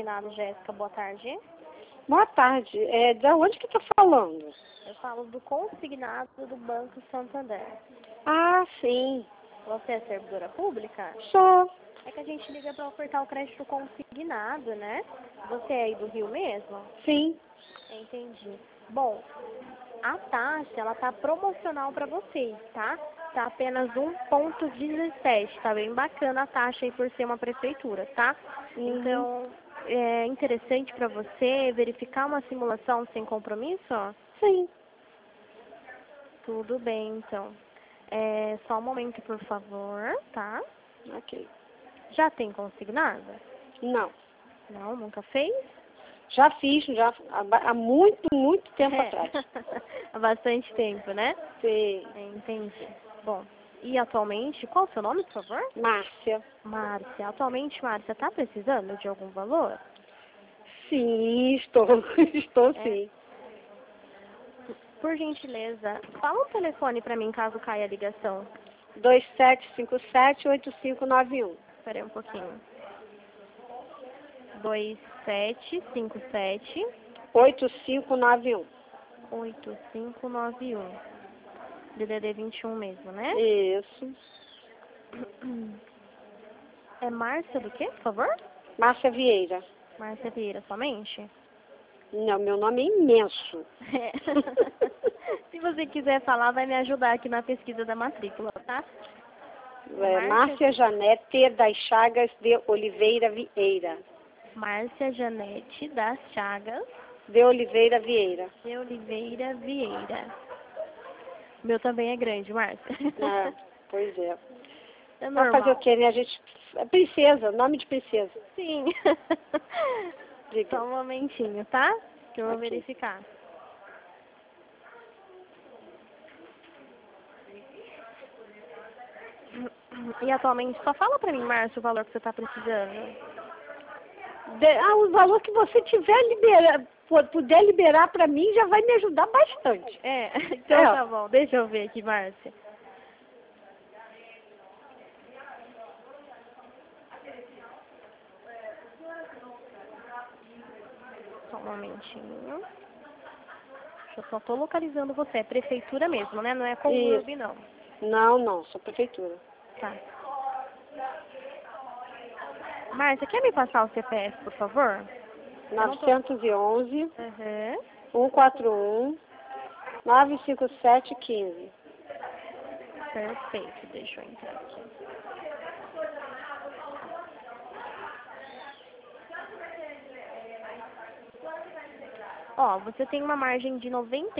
Consignado, Jéssica. Boa tarde. Boa tarde. De onde que tá falando? Eu falo do Consignado do Banco Santander. Ah, sim. Você é servidora pública? Sou. É que a gente liga para ofertar o crédito consignado, né? Você é aí do Rio mesmo? Sim. Entendi. Bom, a taxa, ela tá promocional para vocês, tá? Tá apenas 1,17. Tá bem bacana a taxa aí por ser uma prefeitura, tá? Uhum. Então, é interessante para você verificar uma simulação sem compromisso? Sim. Tudo bem, então. Só um momento, por favor, tá? Ok. Já tem consignado? Não. Não, nunca fez? Já fiz, há muito tempo atrás. Há bastante tempo, né? Sim. Entendi. Bom, e atualmente, qual o seu nome, por favor? Márcia. Márcia. Atualmente, Márcia, tá precisando de algum valor? Sim, estou. Estou sim. Por gentileza, fala o telefone para mim caso caia a ligação. 2757-8591. Espera aí um pouquinho. 2757 8591. 8591. DDD 21 mesmo, né? Isso. É Márcia do quê, por favor? Márcia Vieira. Márcia Vieira somente? Não, meu nome é imenso. Se você quiser falar, vai me ajudar aqui na pesquisa da matrícula, tá? Márcia Janete das Chagas de Oliveira Vieira. Márcia Janete das Chagas De Oliveira Vieira. de Oliveira Vieira. O meu também é grande, Márcia. Pois é. É Vai normal. fazer o quê, né? A gente... Princesa, nome de princesa. Sim. Diga. Só um momentinho, tá? Que eu vou Ok. verificar. E atualmente, só fala pra mim, Márcio, o valor que você tá precisando. O valor que você puder liberar para mim já vai me ajudar bastante. Então tá bom. Deixa eu ver aqui, Márcia. Só um momentinho. Eu só tô localizando você. É prefeitura mesmo, né? Não é Conurb, não. Não, sou prefeitura. Tá. Márcia, quer me passar o CPF, por favor? 911 Uhum. 141 95715. Perfeito. Deixa eu entrar aqui. Ó, você tem uma margem de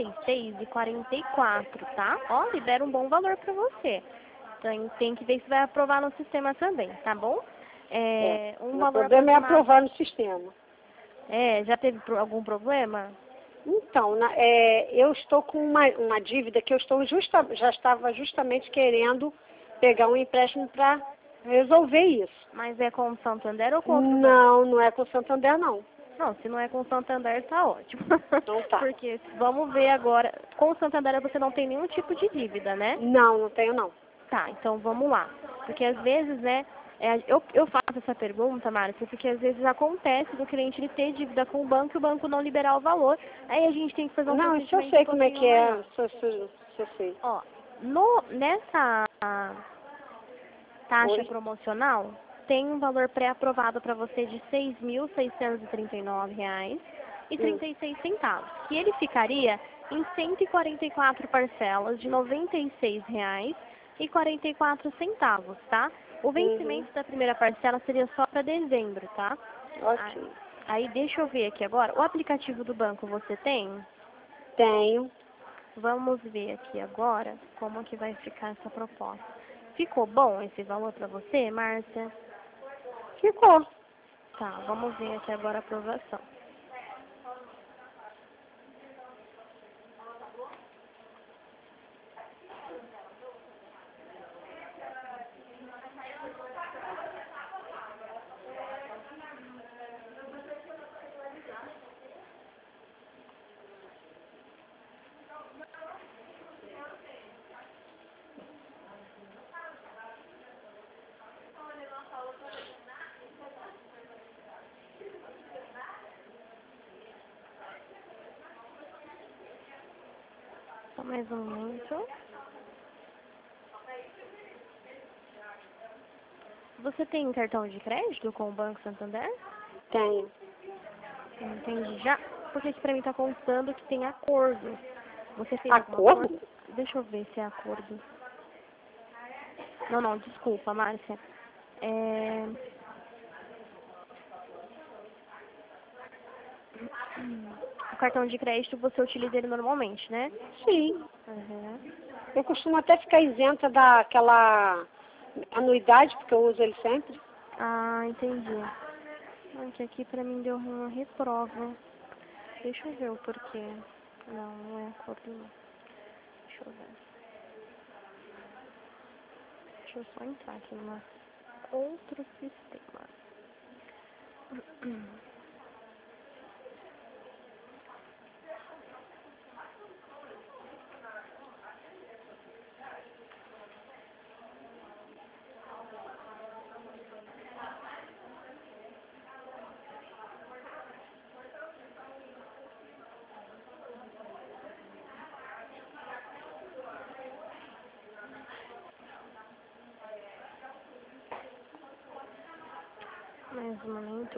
96,44, tá? Ó, libera um bom valor pra você. Então, tem que ver se vai aprovar no sistema também, tá bom? O problema é aprovar no sistema. Já teve algum problema? Então, eu estou com uma dívida que já estava justamente querendo pegar um empréstimo para resolver isso. Mas é com o Santander ou com outro banco? Não é com o Santander, não. Não, se não é com o Santander, tá ótimo. Então tá. Porque vamos ver agora. Com o Santander você não tem nenhum tipo de dívida, né? Não tenho, não. Tá, então vamos lá. Porque às vezes, né, eu faço essa pergunta, Márcia, porque às vezes acontece do cliente ele ter dívida com o banco e o banco não liberar o valor. Aí a gente tem que fazer um procedimento. Não, isso eu sei como é que é. Isso eu sei. Ó, nessa taxa promocional, tem um valor pré-aprovado para você de R$ 6.639,36, que ele ficaria em 144 parcelas de R$ 96,44, tá? O vencimento da primeira parcela seria só para dezembro, tá? Ok. Aí deixa eu ver aqui agora. O aplicativo do banco você tem? Tenho. Vamos ver aqui agora como que vai ficar essa proposta. Ficou bom esse valor para você, Márcia? Ficou. Tá, vamos ver aqui agora a aprovação. Só mais um momento. Você tem cartão de crédito com o Banco Santander? Tenho. Entendi. Já, porque aqui pra mim tá constando que tem acordo. Você fez algum Acordo? Deixa eu ver se é acordo. Não, não, desculpa, Márcia. O cartão de crédito você utiliza ele normalmente, né? Sim. Uhum. Eu costumo até ficar isenta daquela anuidade, porque eu uso ele sempre. Ah, entendi. Que aqui pra mim deu uma reprova. Deixa eu ver o porquê. Não, não é acordo não. Deixa eu ver. Deixa eu só entrar aqui numa outro sistema. Mais um momento.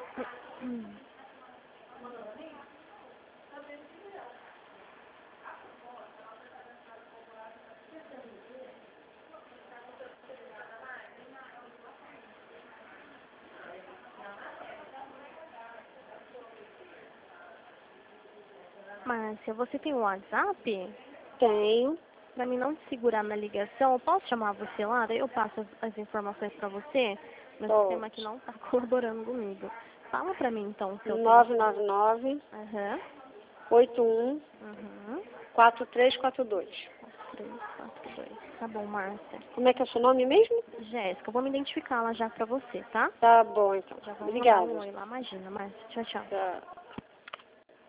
Márcia, você tem um WhatsApp? Tenho. Pra mim não te segurar na ligação, eu posso chamar você lá? Daí eu passo as informações pra você. Meu sistema aqui Pode. não tá colaborando comigo. Fala pra mim então o seu telefone. 999 Aham. 81 Uhum. 4342. 4342. Tá bom, Márcia. Como é que é o seu nome mesmo? Jéssica, eu vou me identificar lá já pra você, tá? Tá bom, então. Já vamos mandar Obrigada. um oi lá, imagina, Márcia. Tchau, tchau. Tchau.